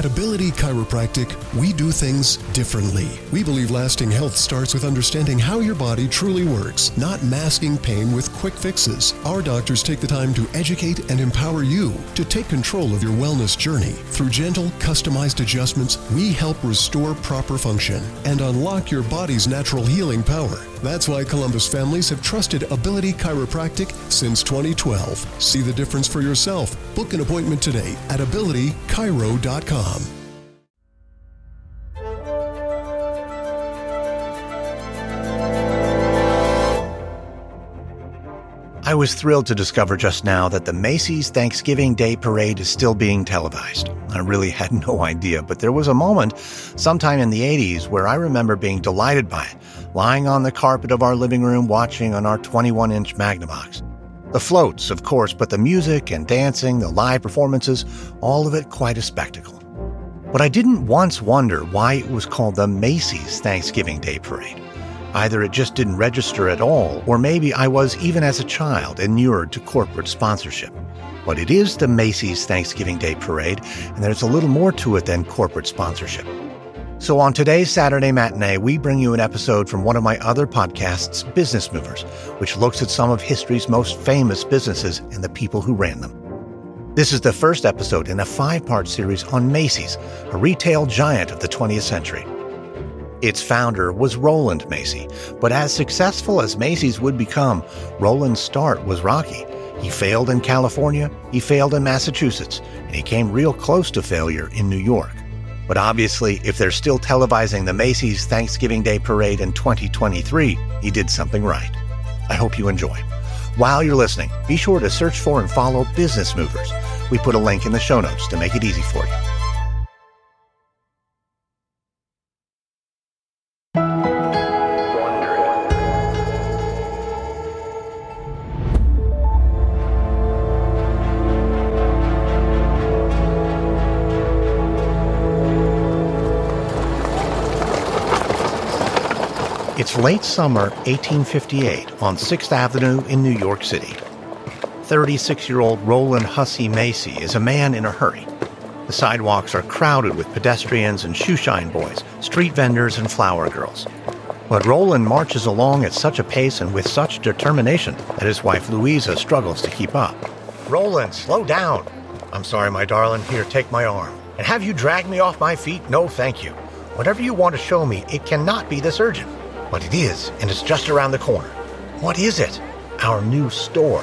At Ability Chiropractic, we do things differently. We believe lasting health starts with understanding how your body truly works, not masking pain with quick fixes. Our doctors take the time to educate and empower you to take control of your wellness journey. Through gentle, customized adjustments, we help restore proper function and unlock your body's natural healing power. That's why Columbus families have trusted Ability Chiropractic since 2012. See the difference for yourself. Book an appointment today at abilitychiro.com. I was thrilled to discover just now that the Macy's Thanksgiving Day Parade is still being televised. I really had no idea, but there was a moment sometime in the 80s where I remember being delighted by it, lying on the carpet of our living room watching on our 21-inch Magnavox. The floats, of course, but the music and dancing, the live performances, all of it quite a spectacle. But I didn't once wonder why it was called the Macy's Thanksgiving Day Parade. Either it just didn't register at all, or maybe I was, even as a child, inured to corporate sponsorship. But it is the Macy's Thanksgiving Day Parade, and there's a little more to it than corporate sponsorship. So on today's Saturday Matinee, we bring you an episode from one of my other podcasts, Business Movers, which looks at some of history's most famous businesses and the people who ran them. This is the first episode in a 5-part series on Macy's, a retail giant of the 20th century. Its founder was Roland Macy, but as successful as Macy's would become, Roland's start was rocky. He failed in California, he failed in Massachusetts, and he came real close to failure in New York. But obviously, if they're still televising the Macy's Thanksgiving Day Parade in 2023, he did something right. I hope you enjoy. While you're listening, be sure to search for and follow Business Movers. We put a link in the show notes to make it easy for you. It's late summer 1858 on 6th Avenue in New York City. 36-year-old Roland Hussey Macy is a man in a hurry. The sidewalks are crowded with pedestrians and shoeshine boys, street vendors and flower girls. But Roland marches along at such a pace and with such determination that his wife Louisa struggles to keep up. "Roland, slow down." "I'm sorry, my darling. Here, take my arm." "And have you dragged me off my feet?" "No, thank you. Whatever you want to show me, it cannot be this urgent." "But it is, and it's just around the corner." "What is it?" "Our new store."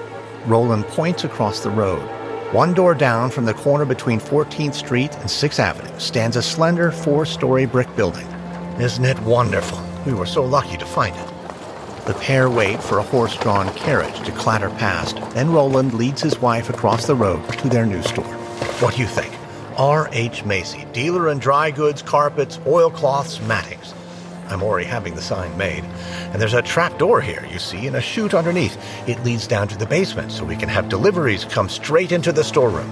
Roland points across the road. One door down from the corner between 14th Street and 6th Avenue stands a slender 4-story brick building. "Isn't it wonderful? We were so lucky to find it." The pair wait for a horse-drawn carriage to clatter past, then Roland leads his wife across the road to their new store. "What do you think?" R.H. Macy, dealer in dry goods, carpets, oilcloths, mattings. I'm already having the sign made. And there's a trap door here, you see, and a chute underneath. It leads down to the basement so we can have deliveries come straight into the storeroom.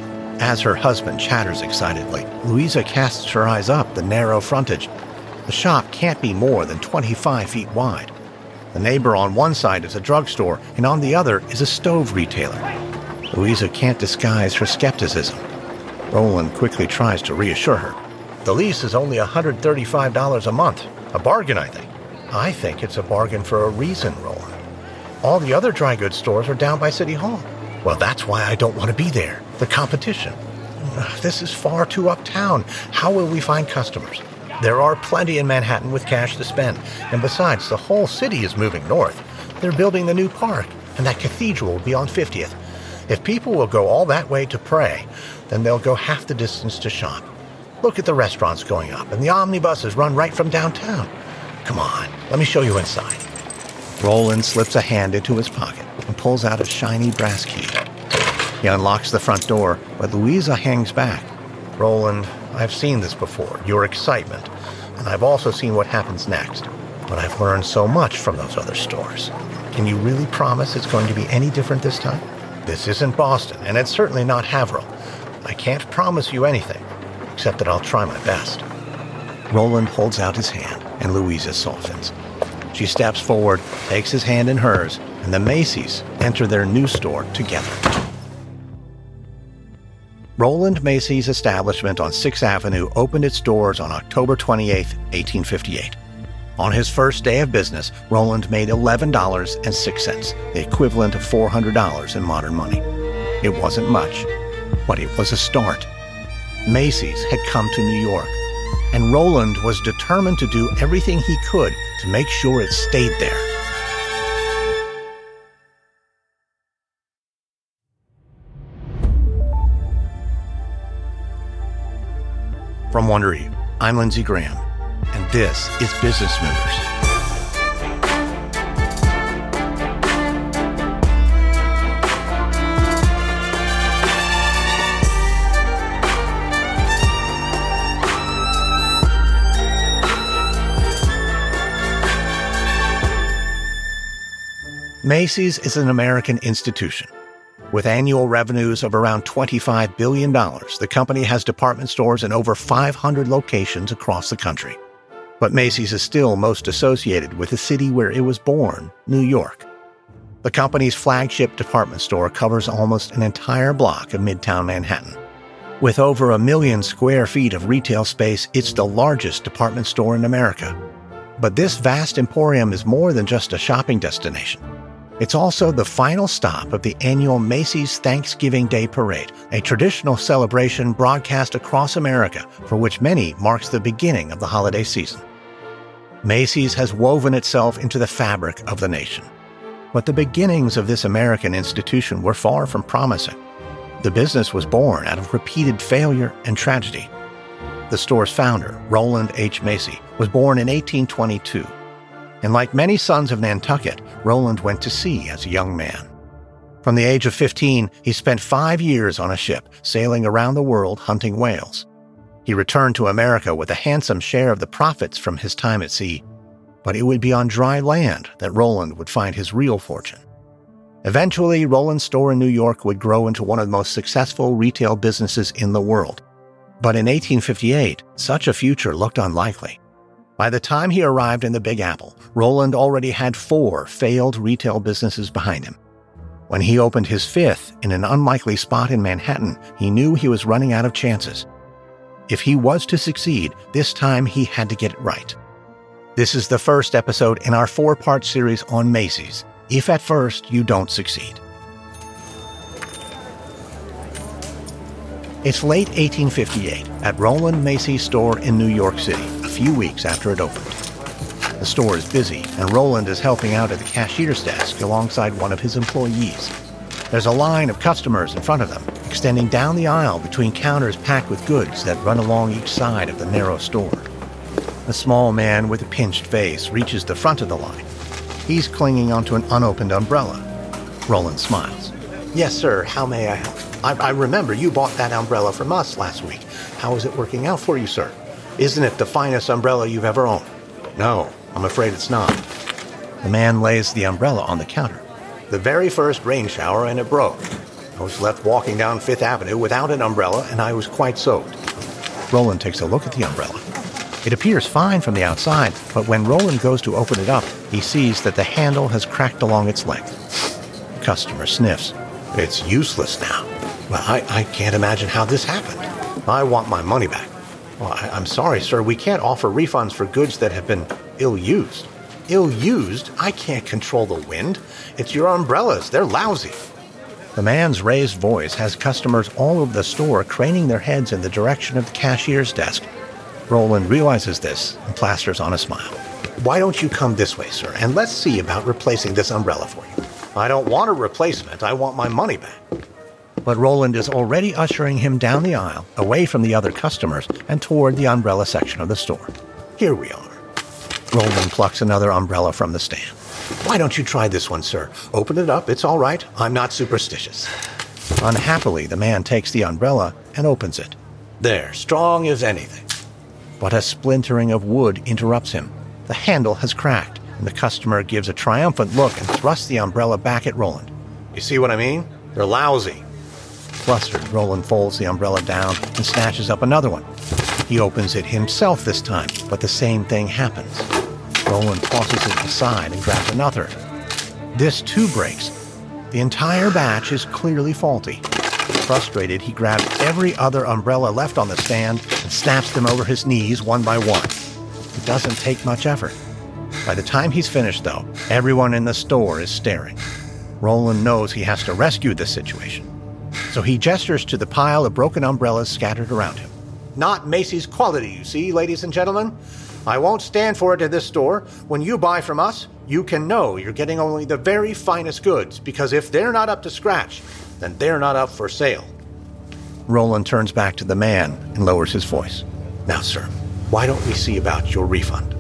As her husband chatters excitedly, Louisa casts her eyes up the narrow frontage. The shop can't be more than 25 feet wide. The neighbor on one side is a drugstore, and on the other is a stove retailer. Louisa can't disguise her skepticism. Roland quickly tries to reassure her. "The lease is only $135 a month. A bargain, I think." "I think it's a bargain for a reason, Roland. All the other dry goods stores are down by City Hall." "Well, that's why I don't want to be there. The competition. This is far too uptown. How will we find customers? There are plenty in Manhattan with cash to spend. And besides, the whole city is moving north. They're building the new park, and that cathedral will be on 50th. If people will go all that way to pray, then they'll go half the distance to shop. Look at the restaurants going up, and the omnibuses run right from downtown. Come on, let me show you inside." Roland slips a hand into his pocket and pulls out a shiny brass key. He unlocks the front door, but Louisa hangs back. "Roland, I've seen this before, your excitement, and I've also seen what happens next. But I've learned so much from those other stores. Can you really promise it's going to be any different this time? This isn't Boston, and it's certainly not Haverhill. I can't promise you anything, except that I'll try my best." Roland holds out his hand, and Louisa softens. She steps forward, takes his hand in hers, and the Macys enter their new store together. Roland Macy's establishment on 6th Avenue opened its doors on October 28, 1858. On his first day of business, Roland made $11.06, the equivalent of $400 in modern money. It wasn't much, but it was a start. Macy's had come to New York, and Roland was determined to do everything he could to make sure it stayed there. From Wondery, I'm Lindsey Graham, and this is Business Movers. Macy's is an American institution. With annual revenues of around $25 billion, the company has department stores in over 500 locations across the country. But Macy's is still most associated with the city where it was born, New York. The company's flagship department store covers almost an entire block of Midtown Manhattan. With over 1 million square feet of retail space, it's the largest department store in America. But this vast emporium is more than just a shopping destination. It's also the final stop of the annual Macy's Thanksgiving Day Parade, a traditional celebration broadcast across America for which many marks the beginning of the holiday season. Macy's has woven itself into the fabric of the nation. But the beginnings of this American institution were far from promising. The business was born out of repeated failure and tragedy. The store's founder, Roland H. Macy, was born in 1822. And like many sons of Nantucket, Roland went to sea as a young man. From the age of 15, he spent 5 years on a ship, sailing around the world hunting whales. He returned to America with a handsome share of the profits from his time at sea. But it would be on dry land that Roland would find his real fortune. Eventually, Roland's store in New York would grow into one of the most successful retail businesses in the world. But in 1858, such a future looked unlikely. By the time he arrived in the Big Apple, Roland already had 4 failed retail businesses behind him. When he opened his 5th in an unlikely spot in Manhattan, he knew he was running out of chances. If he was to succeed, this time he had to get it right. This is the first episode in our 4-part series on Macy's, If at First You Don't Succeed. It's late 1858 at Roland Macy's store in New York City, a few weeks after it opened. The store is busy, and Roland is helping out at the cashier's desk alongside one of his employees. There's a line of customers in front of them, extending down the aisle between counters packed with goods that run along each side of the narrow store. A small man with a pinched face reaches the front of the line. He's clinging onto an unopened umbrella. Roland smiles. "Yes, sir. How may I help? I remember you bought that umbrella from us last week. How is it working out for you, sir? Isn't it the finest umbrella you've ever owned?" "No, I'm afraid it's not." The man lays the umbrella on the counter. "The very first rain shower and it broke. I was left walking down 5th Avenue without an umbrella and I was quite soaked." Roland takes a look at the umbrella. It appears fine from the outside, but when Roland goes to open it up, he sees that the handle has cracked along its length. The customer sniffs. "It's useless now." "Well, I can't imagine how this happened. I want my money back." "Well, I'm sorry, sir. We can't offer refunds for goods that have been ill-used." "Ill-used? I can't control the wind. It's your umbrellas. They're lousy." The man's raised voice has customers all over the store craning their heads in the direction of the cashier's desk. Roland realizes this and plasters on a smile. "Why don't you come this way, sir, and let's see about replacing this umbrella for you." "I don't want a replacement. I want my money back." But Roland is already ushering him down the aisle, away from the other customers, and toward the umbrella section of the store. "Here we are." Roland plucks another umbrella from the stand. "Why don't you try this one, sir? Open it up. It's all right. I'm not superstitious." Unhappily, the man takes the umbrella and opens it. There, strong as anything. But a splintering of wood interrupts him. The handle has cracked, and the customer gives a triumphant look and thrusts the umbrella back at Roland. "You see what I mean? They're lousy." Flustered, Roland folds the umbrella down and snatches up another one. He opens it himself this time, but the same thing happens. Roland tosses it aside and grabs another. This too breaks. The entire batch is clearly faulty. Frustrated, he grabs every other umbrella left on the stand and snaps them over his knees one by one. It doesn't take much effort. By the time he's finished, though, everyone in the store is staring. Roland knows he has to rescue this situation. So he gestures to the pile of broken umbrellas scattered around him. Not Macy's quality, you see, ladies and gentlemen. I won't stand for it in this store. When you buy from us, you can know you're getting only the very finest goods, because if they're not up to scratch, then they're not up for sale. Roland turns back to the man and lowers his voice. Now, sir, why don't we see about your refund?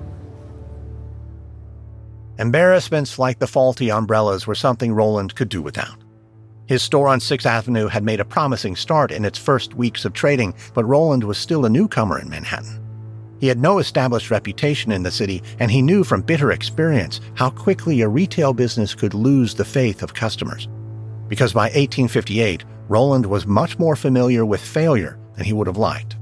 Embarrassments like the faulty umbrellas were something Roland could do without. His store on 6th Avenue had made a promising start in its first weeks of trading, but Roland was still a newcomer in Manhattan. He had no established reputation in the city, and he knew from bitter experience how quickly a retail business could lose the faith of customers. Because by 1858, Roland was much more familiar with failure than he would have liked.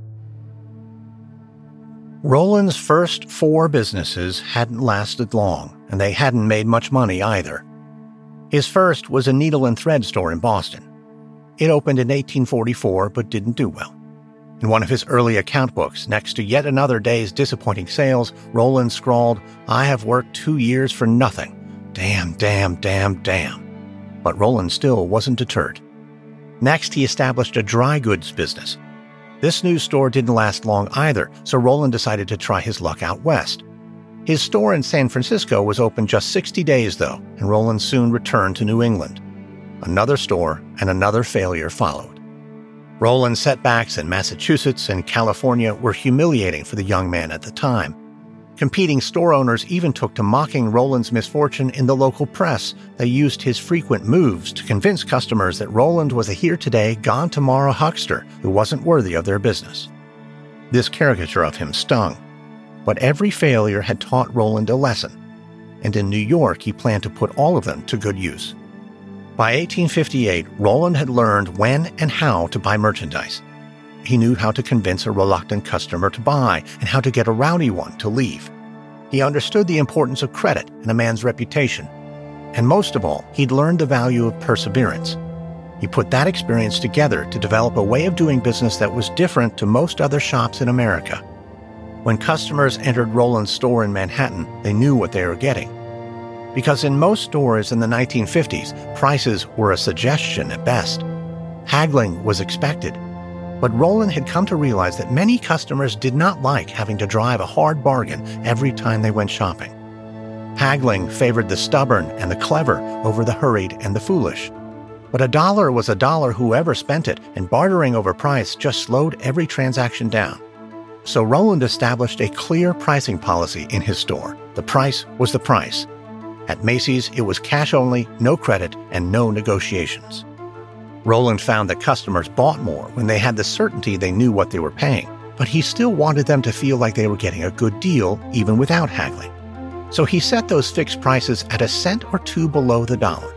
Roland's first 4 businesses hadn't lasted long, and they hadn't made much money either. His first was a needle and thread store in Boston. It opened in 1844 but didn't do well. In one of his early account books, next to yet another day's disappointing sales, Roland scrawled, "I have worked 2 years for nothing. Damn, damn, damn, damn." But Roland still wasn't deterred. Next, he established a dry goods business. This new store didn't last long either, so Roland decided to try his luck out west. His store in San Francisco was open just 60 days, though, and Roland soon returned to New England. Another store and another failure followed. Roland's setbacks in Massachusetts and California were humiliating for the young man at the time. Competing store owners even took to mocking Roland's misfortune in the local press. They used his frequent moves to convince customers that Roland was a here-today, gone-tomorrow huckster who wasn't worthy of their business. This caricature of him stung. But every failure had taught Roland a lesson, and in New York he planned to put all of them to good use. By 1858, Roland had learned when and how to buy merchandise. He knew how to convince a reluctant customer to buy and how to get a rowdy one to leave. He understood the importance of credit and a man's reputation. And most of all, he'd learned the value of perseverance. He put that experience together to develop a way of doing business that was different to most other shops in America. When customers entered Roland's store in Manhattan, they knew what they were getting. Because in most stores in the 1950s, prices were a suggestion at best. Haggling was expected. But Roland had come to realize that many customers did not like having to drive a hard bargain every time they went shopping. Haggling favored the stubborn and the clever over the hurried and the foolish. But $1 was $1 whoever spent it, and bartering over price just slowed every transaction down. So Roland established a clear pricing policy in his store. The price was the price. At Macy's, it was cash only, no credit, and no negotiations. Roland found that customers bought more when they had the certainty they knew what they were paying, but he still wanted them to feel like they were getting a good deal even without haggling. So he set those fixed prices at a cent or two below the dollar.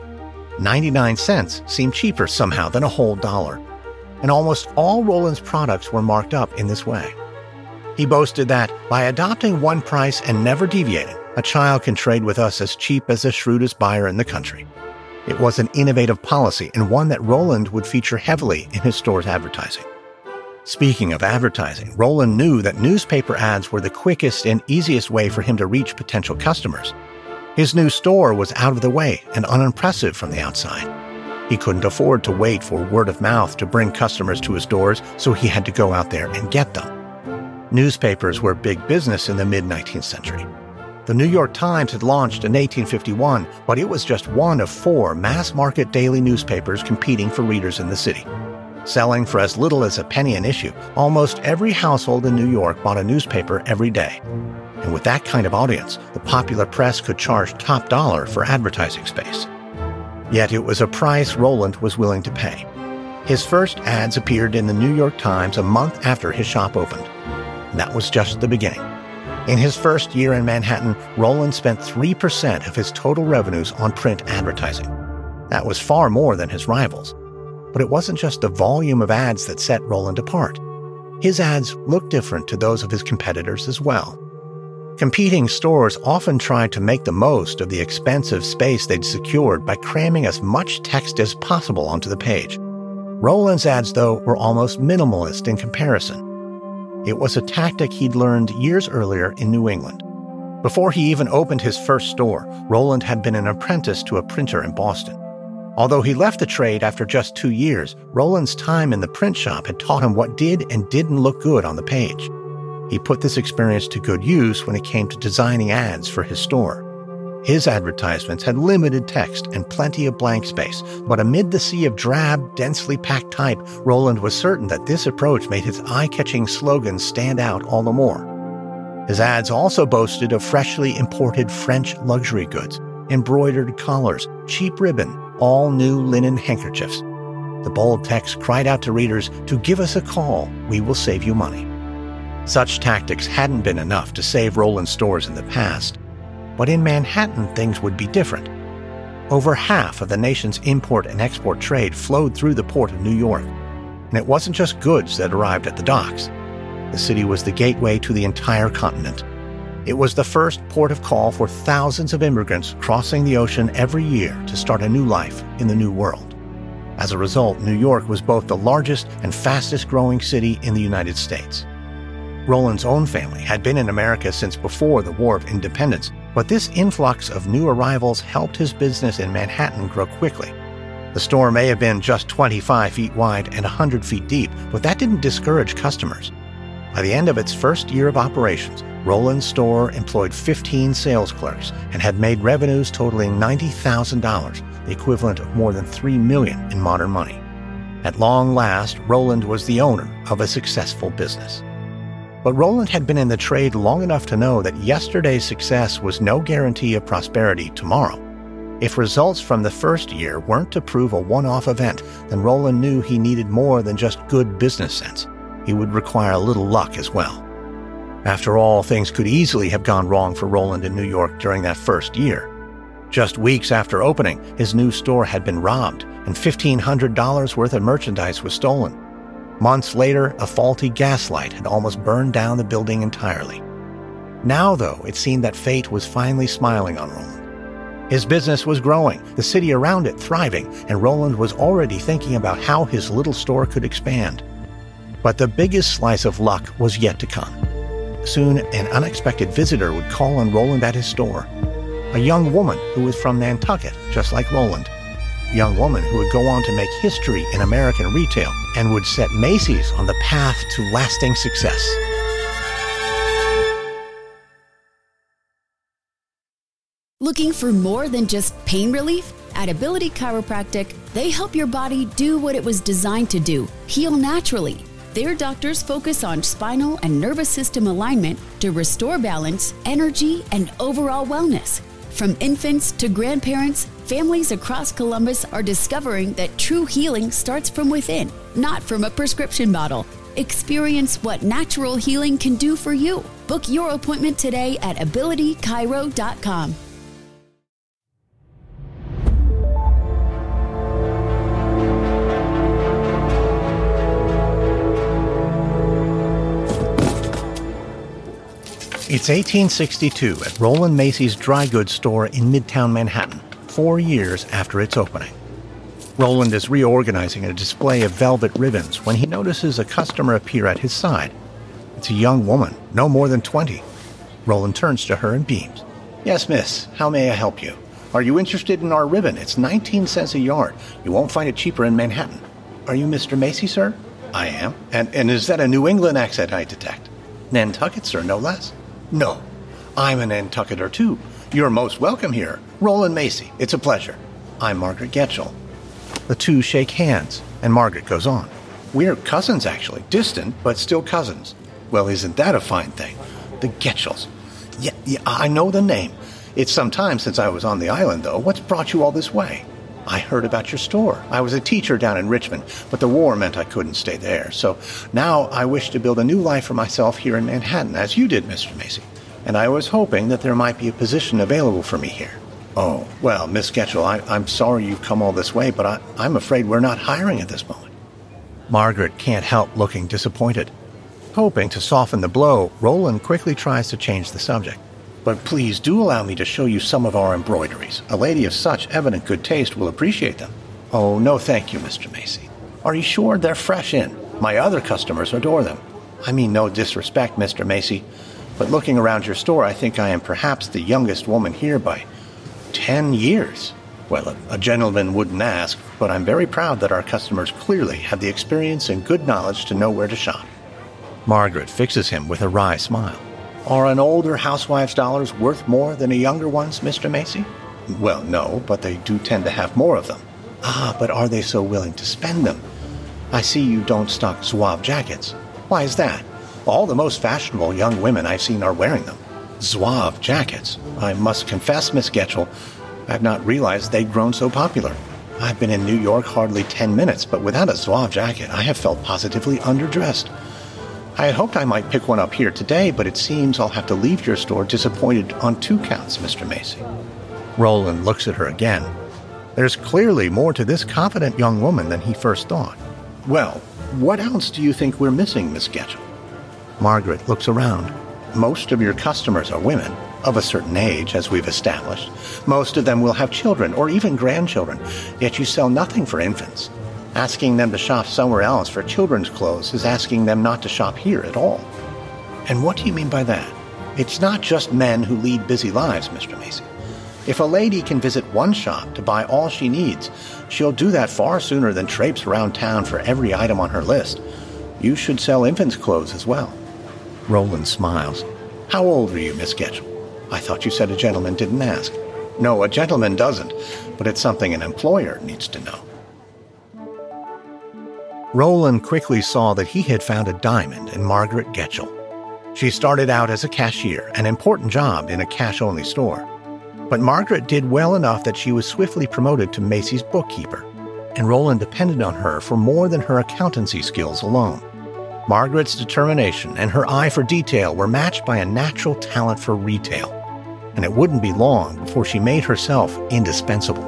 99 cents seemed cheaper somehow than a whole dollar, and almost all Roland's products were marked up in this way. He boasted that, by adopting one price and never deviating, a child can trade with us as cheap as the shrewdest buyer in the country. It was an innovative policy and one that Roland would feature heavily in his store's advertising. Speaking of advertising, Roland knew that newspaper ads were the quickest and easiest way for him to reach potential customers. His new store was out of the way and unimpressive from the outside. He couldn't afford to wait for word of mouth to bring customers to his doors, so he had to go out there and get them. Newspapers were big business in the mid-19th century. The New York Times had launched in 1851, but it was just one of 4 mass-market daily newspapers competing for readers in the city. Selling for as little as a penny an issue, almost every household in New York bought a newspaper every day. And with that kind of audience, the popular press could charge top dollar for advertising space. Yet it was a price Roland was willing to pay. His first ads appeared in the New York Times a month after his shop opened. And that was just the beginning. In his first year in Manhattan, Roland spent 3% of his total revenues on print advertising. That was far more than his rivals. But it wasn't just the volume of ads that set Roland apart. His ads looked different to those of his competitors as well. Competing stores often tried to make the most of the expensive space they'd secured by cramming as much text as possible onto the page. Roland's ads, though, were almost minimalist in comparison. It was a tactic he'd learned years earlier in New England. Before he even opened his first store, Roland had been an apprentice to a printer in Boston. Although he left the trade after just 2 years, Roland's time in the print shop had taught him what did and didn't look good on the page. He put this experience to good use when it came to designing ads for his store. His advertisements had limited text and plenty of blank space, but amid the sea of drab, densely packed type, Roland was certain that this approach made his eye-catching slogans stand out all the more. His ads also boasted of freshly imported French luxury goods, embroidered collars, cheap ribbon, all new linen handkerchiefs. The bold text cried out to readers to give us a call, we will save you money. Such tactics hadn't been enough to save Roland's stores in the past. But in Manhattan, things would be different. Over half of the nation's import and export trade flowed through the port of New York. And it wasn't just goods that arrived at the docks. The city was the gateway to the entire continent. It was the first port of call for thousands of immigrants crossing the ocean every year to start a new life in the New World. As a result, New York was both the largest and fastest growing city in the United States. Roland's own family had been in America since before the War of Independence, but this influx of new arrivals helped his business in Manhattan grow quickly. The store may have been just 25 feet wide and 100 feet deep, but that didn't discourage customers. By the end of its first year of operations, Roland's store employed 15 sales clerks and had made revenues totaling $90,000, the equivalent of more than $3 million in modern money. At long last, Roland was the owner of a successful business. But Roland had been in the trade long enough to know that yesterday's success was no guarantee of prosperity tomorrow. If results from the first year weren't to prove a one-off event, then Roland knew he needed more than just good business sense. He would require a little luck as well. After all, things could easily have gone wrong for Roland in New York during that first year. Just weeks after opening, his new store had been robbed, and $1,500 worth of merchandise was stolen. Months later, a faulty gas light had almost burned down the building entirely. Now, though, it seemed that fate was finally smiling on Roland. His business was growing, the city around it thriving, and Roland was already thinking about how his little store could expand. But the biggest slice of luck was yet to come. Soon, an unexpected visitor would call on Roland at his store. A young woman who was from Nantucket, just like Roland. A young woman who would go on to make history in American retail and would set Macy's on the path to lasting success. Looking for more than just pain relief? At Ability Chiropractic, they help your body do what it was designed to do, heal naturally. Their doctors focus on spinal and nervous system alignment to restore balance, energy, and overall wellness. From infants to grandparents, families across Columbus are discovering that true healing starts from within, not from a prescription bottle. Experience what natural healing can do for you. Book your appointment today at abilitychiro.com. It's 1862 at Roland Macy's dry goods store in Midtown Manhattan, 4 years after its opening. Roland is reorganizing a display of velvet ribbons when he notices a customer appear at his side. It's a young woman, no more than 20. Roland turns to her and beams. "Yes, miss. How may I help you? Are you interested in our ribbon? It's 19 cents a yard. You won't find it cheaper in Manhattan. Are you Mr. Macy, sir?" "I am. And is that a New England accent I detect?" "Nantucket, sir, no less." "No. I'm a Nantucketer, too. You're most welcome here. Roland Macy. It's a pleasure. I'm Margaret Getchell." The two shake hands, and Margaret goes on. "We're cousins, actually. Distant, but still cousins." "Well, isn't that a fine thing? The Getchells. Yeah, I know the name. It's some time since I was on the island, though. What's brought you all this way?" "I heard about your store. I was a teacher down in Richmond, but the war meant I couldn't stay there. So now I wish to build a new life for myself here in Manhattan, as you did, Mr. Macy. And I was hoping that there might be a position available for me here." "Oh, well, Miss Getchell, I'm sorry you've come all this way, but I'm afraid we're not hiring at this moment." Margaret can't help looking disappointed. Hoping to soften the blow, Roland quickly tries to change the subject. "But please do allow me to show you some of our embroideries. A lady of such evident good taste will appreciate them." "Oh, no thank you, Mr. Macy." Are you sure they're fresh in? My other customers adore them. I mean no disrespect, Mr. Macy, but looking around your store, I think I am perhaps the youngest woman here by 10 years. Well, a gentleman wouldn't ask, but I'm very proud that our customers clearly have the experience and good knowledge to know where to shop. Margaret fixes him with a wry smile. Are an older housewife's dollars worth more than a younger one's, Mr. Macy? Well, no, but they do tend to have more of them. Ah, but are they so willing to spend them? I see you don't stock Zouave jackets. Why is that? All the most fashionable young women I've seen are wearing them. Zouave jackets. I must confess, Miss Getchell, I've not realized they'd grown so popular. I've been in New York hardly 10 minutes, but without a Zouave jacket, I have felt positively underdressed. I had hoped I might pick one up here today, but it seems I'll have to leave your store disappointed on 2 counts, Mr. Macy. Roland looks at her again. There's clearly more to this confident young woman than he first thought. Well, what else do you think we're missing, Miss Getchell? Margaret looks around. Most of your customers are women, of a certain age, as we've established. Most of them will have children or even grandchildren, yet you sell nothing for infants. Asking them to shop somewhere else for children's clothes is asking them not to shop here at all. And what do you mean by that? It's not just men who lead busy lives, Mr. Macy. If a lady can visit one shop to buy all she needs, she'll do that far sooner than traipse around town for every item on her list. You should sell infants' clothes as well. Roland smiles. How old are you, Miss Getchell? I thought you said a gentleman didn't ask. No, a gentleman doesn't, but it's something an employer needs to know. Roland quickly saw that he had found a diamond in Margaret Getchell. She started out as a cashier, an important job in a cash-only store. But Margaret did well enough that she was swiftly promoted to Macy's bookkeeper, and Roland depended on her for more than her accountancy skills alone. Margaret's determination and her eye for detail were matched by a natural talent for retail, and it wouldn't be long before she made herself indispensable.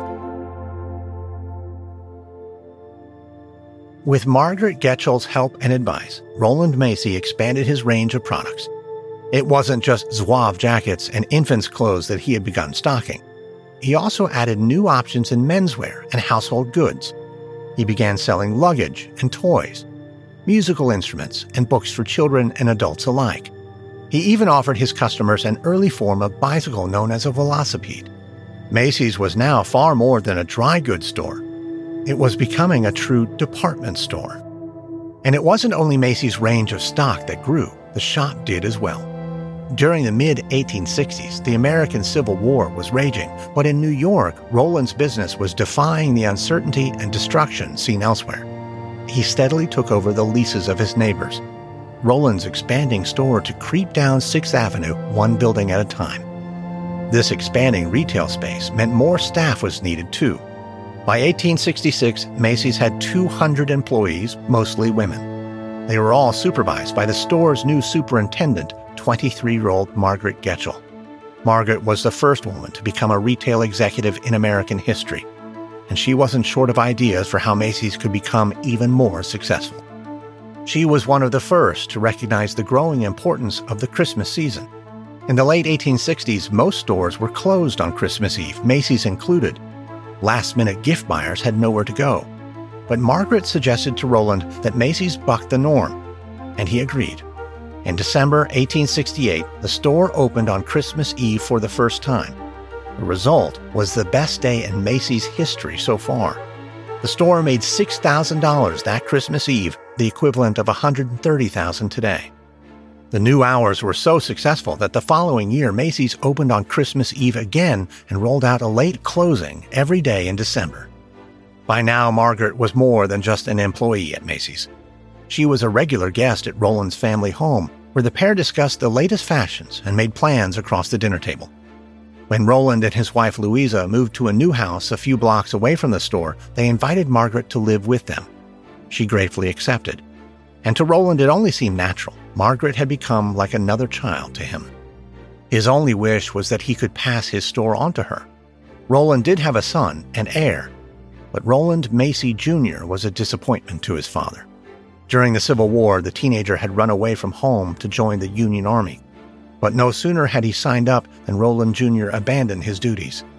With Margaret Getchell's help and advice, Roland Macy expanded his range of products. It wasn't just Zouave jackets and infants' clothes that he had begun stocking. He also added new options in menswear and household goods. He began selling luggage and toys, musical instruments, and books for children and adults alike. He even offered his customers an early form of bicycle known as a velocipede. Macy's was now far more than a dry goods store. It was becoming a true department store. And it wasn't only Macy's range of stock that grew, the shop did as well. During the mid-1860s, the American Civil War was raging, but in New York, Roland's business was defying the uncertainty and destruction seen elsewhere. He steadily took over the leases of his neighbors. Roland's expanding store to creep down 6th Avenue, one building at a time. This expanding retail space meant more staff was needed too. By 1866, Macy's had 200 employees, mostly women. They were all supervised by the store's new superintendent, 23-year-old Margaret Getchell. Margaret was the first woman to become a retail executive in American history, and she wasn't short of ideas for how Macy's could become even more successful. She was one of the first to recognize the growing importance of the Christmas season. In the late 1860s, most stores were closed on Christmas Eve, Macy's included. Last-minute gift buyers had nowhere to go. But Margaret suggested to Roland that Macy's buck the norm, and he agreed. In December 1868, the store opened on Christmas Eve for the first time. The result was the best day in Macy's history so far. The store made $6,000 that Christmas Eve, the equivalent of $130,000 today. The new hours were so successful that the following year Macy's opened on Christmas Eve again and rolled out a late closing every day in December. By now, Margaret was more than just an employee at Macy's. She was a regular guest at Roland's family home, where the pair discussed the latest fashions and made plans across the dinner table. When Roland and his wife Louisa moved to a new house a few blocks away from the store, they invited Margaret to live with them. She gratefully accepted. And to Roland it only seemed natural. Margaret had become like another child to him. His only wish was that he could pass his store on to her. Roland did have a son, an heir, but Roland Macy Jr. was a disappointment to his father. During the Civil War, the teenager had run away from home to join the Union Army. But no sooner had he signed up than Roland Jr. abandoned his duties.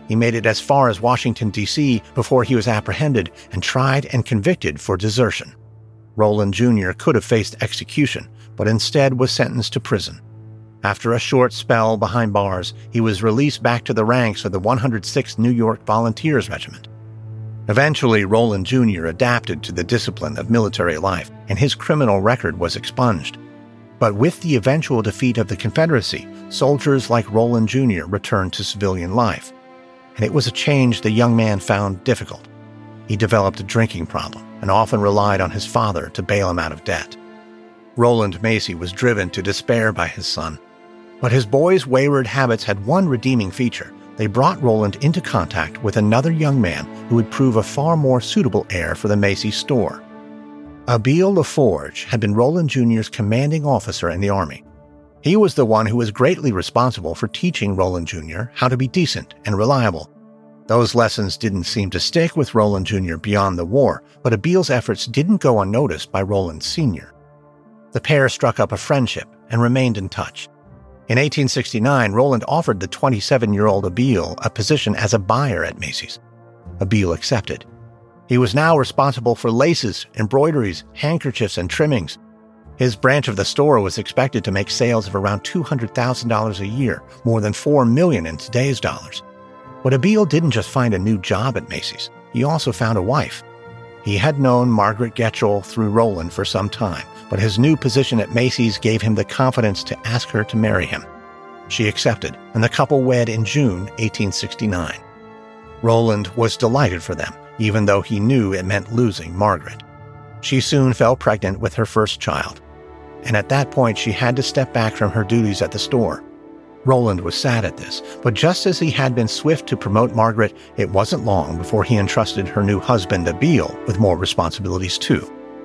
He made it as far as Washington, D.C. before he was apprehended and tried and convicted for desertion. Rowland Jr. could have faced execution, but instead was sentenced to prison. After a short spell behind bars, he was released back to the ranks of the 106th New York Volunteers Regiment. Eventually, Rowland Jr. adapted to the discipline of military life, and his criminal record was expunged. But with the eventual defeat of the Confederacy, soldiers like Rowland Jr. returned to civilian life. And it was a change the young man found difficult. He developed a drinking problem and often relied on his father to bail him out of debt. Rowland Macy was driven to despair by his son. But his boy's wayward habits had one redeeming feature. They brought Rowland into contact with another young man who would prove a far more suitable heir for the Macy store. Abiel LaForge had been Rowland Jr.'s commanding officer in the Army. He was the one who was greatly responsible for teaching Rowland Jr. how to be decent and reliable. Those lessons didn't seem to stick with Rowland Jr. beyond the war, but Abiel's efforts didn't go unnoticed by Rowland Sr. The pair struck up a friendship and remained in touch. In 1869, Rowland offered the 27-year-old Abiel a position as a buyer at Macy's. Abiel accepted. He was now responsible for laces, embroideries, handkerchiefs, and trimmings. His branch of the store was expected to make sales of around $200,000 a year, more than $4 million in today's dollars. But Abiel didn't just find a new job at Macy's. He also found a wife. He had known Margaret Getchell through Rowland for some time, but his new position at Macy's gave him the confidence to ask her to marry him. She accepted, and the couple wed in June 1869. Rowland was delighted for them, even though he knew it meant losing Margaret. She soon fell pregnant with her first child, and at that point she had to step back from her duties at the store. Rowland was sad at this, but just as he had been swift to promote Margaret, it wasn't long before he entrusted her new husband Abiel with more responsibilities too.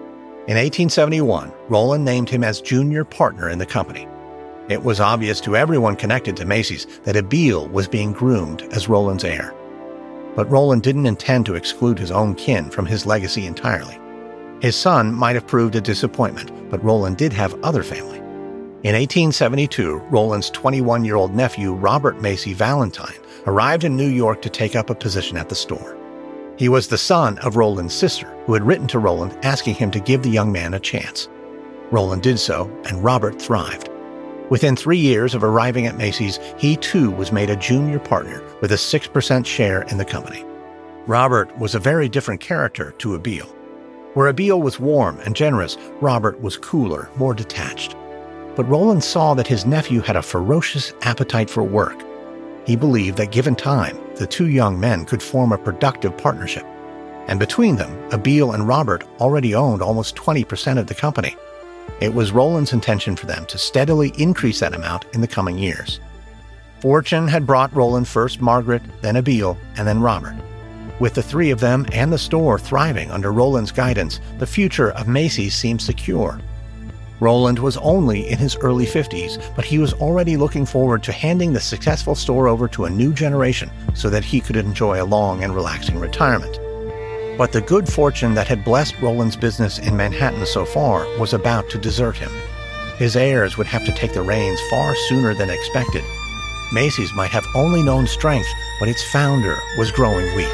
In 1871, Rowland named him as junior partner in the company. It was obvious to everyone connected to Macy's that Abiel was being groomed as Rowland's heir. But Rowland didn't intend to exclude his own kin from his legacy entirely. His son might have proved a disappointment, but Rowland did have other family. In 1872, Rowland's 21-year-old nephew, Robert Macy Valentine, arrived in New York to take up a position at the store. He was the son of Rowland's sister, who had written to Rowland asking him to give the young man a chance. Rowland did so, and Robert thrived. Within 3 years of arriving at Macy's, he too was made a junior partner with a 6% share in the company. Robert was a very different character to Abiel. Where Abiel was warm and generous, Robert was cooler, more detached. But Rowland saw that his nephew had a ferocious appetite for work. He believed that given time, the two young men could form a productive partnership. And between them, Abiel and Robert already owned almost 20% of the company. It was Rowland's intention for them to steadily increase that amount in the coming years. Fortune had brought Rowland first Margaret, then Abiel, and then Robert. With the three of them and the store thriving under Rowland's guidance, the future of Macy's seemed secure. Rowland was only in his early 50s, but he was already looking forward to handing the successful store over to a new generation so that he could enjoy a long and relaxing retirement. But the good fortune that had blessed Rowland's business in Manhattan so far was about to desert him. His heirs would have to take the reins far sooner than expected. Macy's might have only known strength, but its founder was growing weak.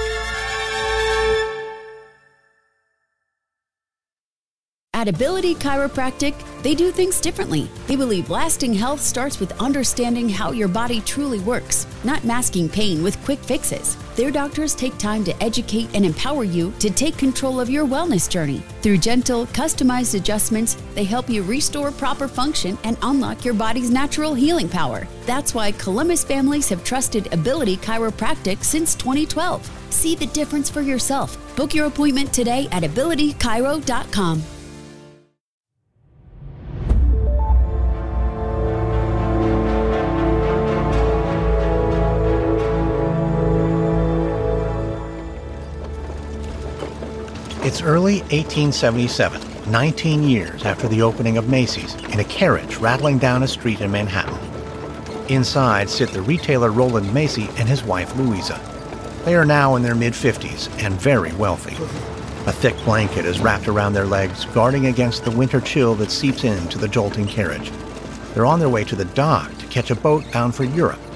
At Ability Chiropractic, they do things differently. They believe lasting health starts with understanding how your body truly works, not masking pain with quick fixes. Their doctors take time to educate and empower you to take control of your wellness journey. Through gentle, customized adjustments, they help you restore proper function and unlock your body's natural healing power. That's why Columbus families have trusted Ability Chiropractic since 2012. See the difference for yourself. Book your appointment today at abilitychiro.com. It's early 1877, 19 years after the opening of Macy's, in a carriage rattling down a street in Manhattan. Inside sit the retailer Rowland Macy and his wife Louisa. They are now in their mid-50s and very wealthy. A thick blanket is wrapped around their legs, guarding against the winter chill that seeps into the jolting carriage. They're on their way to the dock to catch a boat bound for Europe.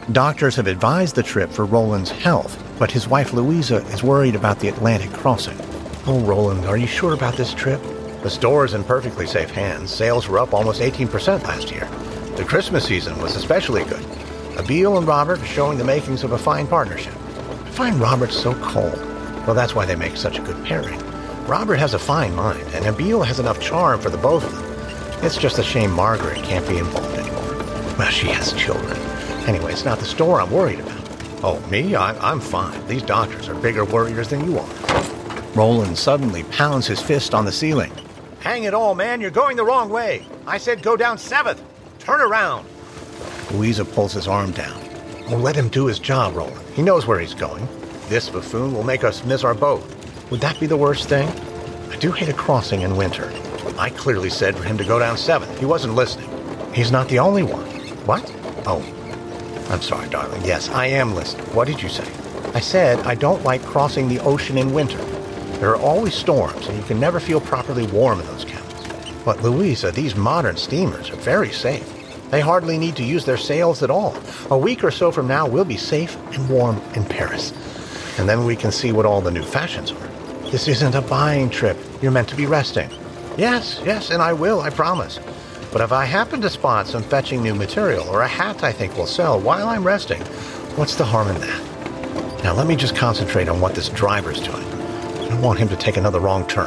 Doctors have advised the trip for Roland's health, but his wife Louisa is worried about the Atlantic crossing. "Oh, Roland, are you sure about this trip?" "The store is in perfectly safe hands. Sales were up almost 18% last year. The Christmas season was especially good. Abiel and Robert are showing the makings of a fine partnership." "I find Robert so cold." "Well, that's why they make such a good pairing. Robert has a fine mind, and Abiel has enough charm for the both of them. It's just a shame Margaret can't be involved anymore. Well, she has children. Anyway, it's not the store I'm worried about." "Oh, me? I'm fine. These doctors are bigger worriers than you are." Roland suddenly pounds his fist on the ceiling. "Hang it all, man, you're going the wrong way. I said go down 7th. Turn around." Louisa pulls his arm down. "Well, let him do his job, Roland. He knows where he's going. This buffoon will make us miss our boat. Would that be the worst thing? I do hate a crossing in winter. I clearly said for him to go down 7th. He wasn't listening." "He's not the only one." "What? Oh, I'm sorry, darling. Yes, I am listening. What did you say?" "I said I don't like crossing the ocean in winter. There are always storms, and you can never feel properly warm in those cabins." "But, Louisa, these modern steamers are very safe. They hardly need to use their sails at all. A week or so from now, we'll be safe and warm in Paris. And then we can see what all the new fashions are. This isn't a buying trip. You're meant to be resting." Yes, and I will, I promise. But if I happen to spot some fetching new material or a hat I think will sell while I'm resting, what's the harm in that? Now let me just concentrate on what this driver's doing. I don't want him to take another wrong turn."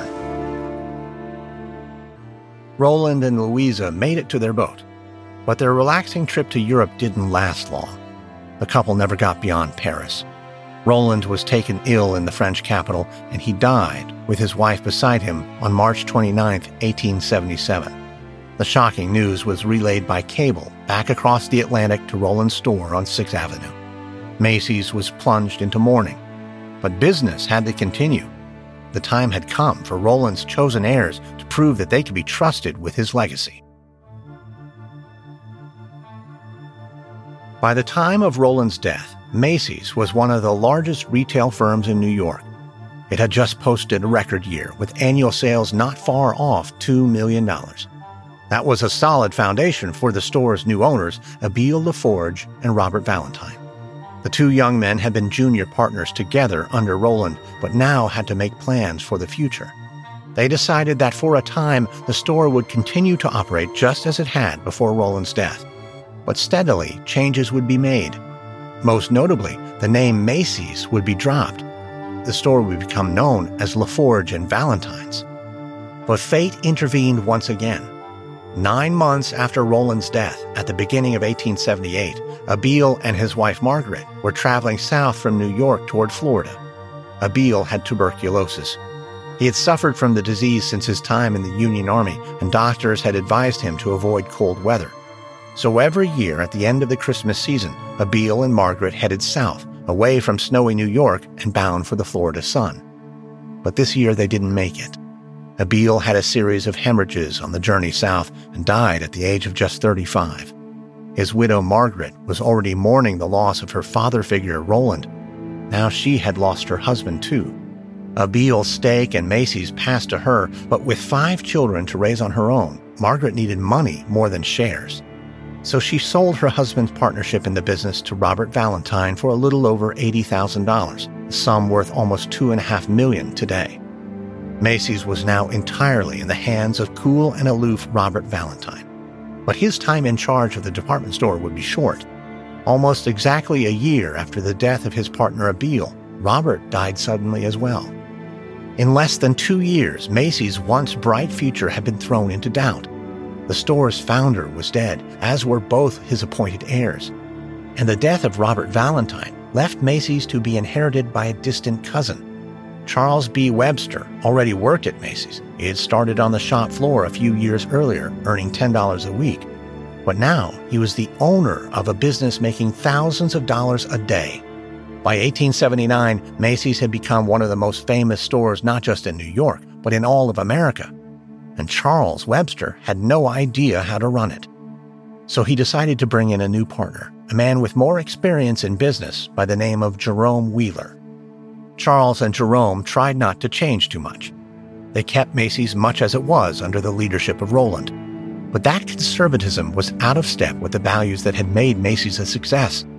Roland and Louisa made it to their boat, but their relaxing trip to Europe didn't last long. The couple never got beyond Paris. Roland was taken ill in the French capital, and he died with his wife beside him on March 29, 1877. The shocking news was relayed by cable back across the Atlantic to Roland's store on 6th Avenue. Macy's was plunged into mourning, but business had to continue. The time had come for Roland's chosen heirs to prove that they could be trusted with his legacy. By the time of Roland's death, Macy's was one of the largest retail firms in New York. It had just posted a record year, with annual sales not far off $2 million. That was a solid foundation for the store's new owners, Abiel LaForge and Robert Valentine. The two young men had been junior partners together under Roland, but now had to make plans for the future. They decided that for a time, the store would continue to operate just as it had before Roland's death. But steadily, changes would be made. Most notably, the name Macy's would be dropped. The store would become known as LaForge and Valentine's. But fate intervened once again. 9 months after Roland's death, at the beginning of 1878, Abiel and his wife Margaret were traveling south from New York toward Florida. Abiel had tuberculosis. He had suffered from the disease since his time in the Union Army, and doctors had advised him to avoid cold weather. So every year at the end of the Christmas season, Abiel and Margaret headed south, away from snowy New York and bound for the Florida sun. But this year they didn't make it. Abiel had a series of hemorrhages on the journey south and died at the age of just 35. His widow Margaret was already mourning the loss of her father figure, Roland. Now she had lost her husband too. Abiel's stake and Macy's passed to her, but with 5 children to raise on her own, Margaret needed money more than shares. So she sold her husband's partnership in the business to Robert Valentine for a little over $80,000, a sum worth almost $2.5 million today. Macy's was now entirely in the hands of cool and aloof Robert Valentine. But his time in charge of the department store would be short. Almost exactly a year after the death of his partner Abiel, Robert died suddenly as well. In less than 2 years, Macy's once bright future had been thrown into doubt. The store's founder was dead, as were both his appointed heirs. And the death of Robert Valentine left Macy's to be inherited by a distant cousin. Charles B. Webster already worked at Macy's. He had started on the shop floor a few years earlier, earning $10 a week. But now he was the owner of a business making thousands of dollars a day. By 1879, Macy's had become one of the most famous stores not just in New York, but in all of America. And Charles Webster had no idea how to run it. So he decided to bring in a new partner, a man with more experience in business by the name of Jerome Wheeler. Charles and Jerome tried not to change too much. They kept Macy's much as it was under the leadership of Roland. But that conservatism was out of step with the values that had made Macy's a success.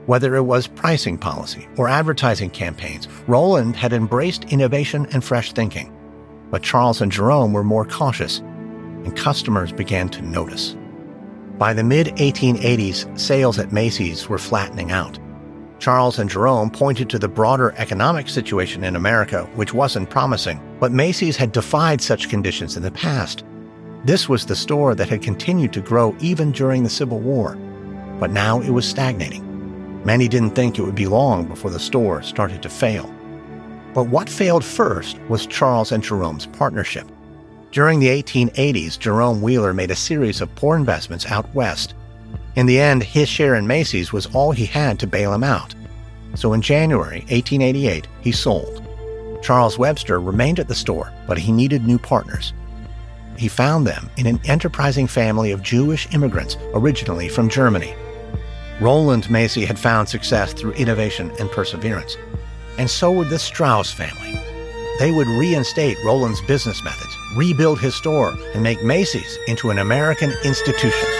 Whether it was pricing policy or advertising campaigns, Rowland had embraced innovation and fresh thinking. But Charles and Jerome were more cautious, and customers began to notice. By the mid-1880s, sales at Macy's were flattening out. Charles and Jerome pointed to the broader economic situation in America, which wasn't promising, but Macy's had defied such conditions in the past. This was the store that had continued to grow even during the Civil War, but now it was stagnating. Many didn't think it would be long before the store started to fail. But what failed first was Charles and Jerome's partnership. During the 1880s, Jerome Wheeler made a series of poor investments out west. In the end, his share in Macy's was all he had to bail him out. So in January 1888, he sold. Charles Webster remained at the store, but he needed new partners. He found them in an enterprising family of Jewish immigrants, originally from Germany. Rowland Macy had found success through innovation and perseverance. And so would the Strauss family. They would reinstate Rowland's business methods, rebuild his store, and make Macy's into an American institution.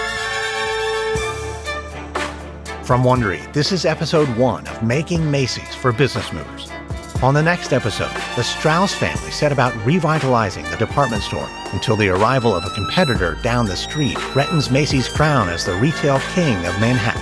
From Wondery, this is episode 1 of Making Macy's for Business Movers. On the next episode, the Strauss family set about revitalizing the department store until the arrival of a competitor down the street threatens Macy's crown as the retail king of Manhattan.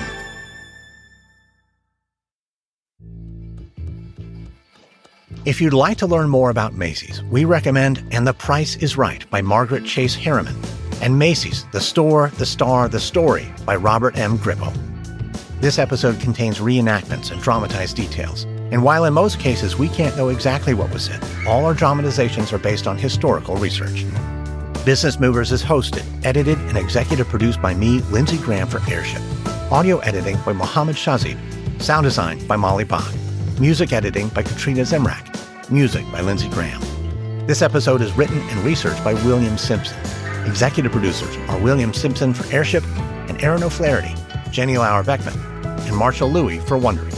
If you'd like to learn more about Macy's, we recommend And the Price is Right by Margaret Chase Harriman and Macy's, The Store, the Star, the Story by Robert M. Grippo. This episode contains reenactments and dramatized details. And while in most cases we can't know exactly what was said, all our dramatizations are based on historical research. Business Movers is hosted, edited, and executive produced by me, Lindsey Graham, for Airship. Audio editing by Mohammed Shazib. Sound design by Molly Bach. Music editing by Katrina Zemrak. Music by Lindsey Graham. This episode is written and researched by William Simpson. Executive producers are William Simpson for Airship and Aaron O'Flaherty, Jenny Lauer-Beckman, and Marshall Louis for Wondery.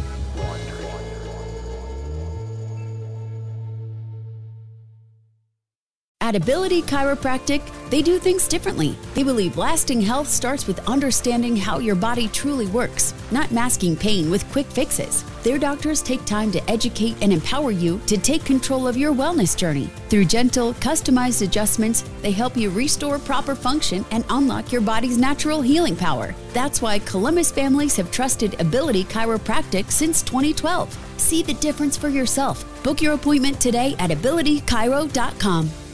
At Ability Chiropractic, they do things differently. They believe lasting health starts with understanding how your body truly works, not masking pain with quick fixes. Their doctors take time to educate and empower you to take control of your wellness journey. Through gentle, customized adjustments, they help you restore proper function and unlock your body's natural healing power. That's why Columbus families have trusted Ability Chiropractic since 2012. See the difference for yourself. Book your appointment today at abilitychiro.com.